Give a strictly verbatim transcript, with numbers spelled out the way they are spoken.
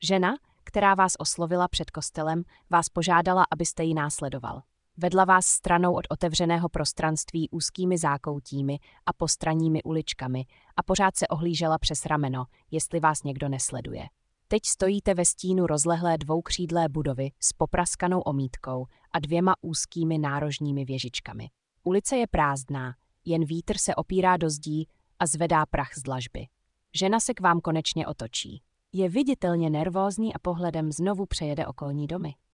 Žena, která vás oslovila před kostelem, vás požádala, abyste ji následoval. Vedla vás stranou od otevřeného prostranství úzkými zákoutími a postranními uličkami a pořád se ohlížela přes rameno, jestli vás někdo nesleduje. Teď stojíte ve stínu rozlehlé dvoukřídlé budovy s popraskanou omítkou a dvěma úzkými nárožními věžičkami. Ulice je prázdná, jen vítr se opírá do zdí a zvedá prach z dlažby. Žena se k vám konečně otočí. Je viditelně nervózní a pohledem znovu přejede okolní domy.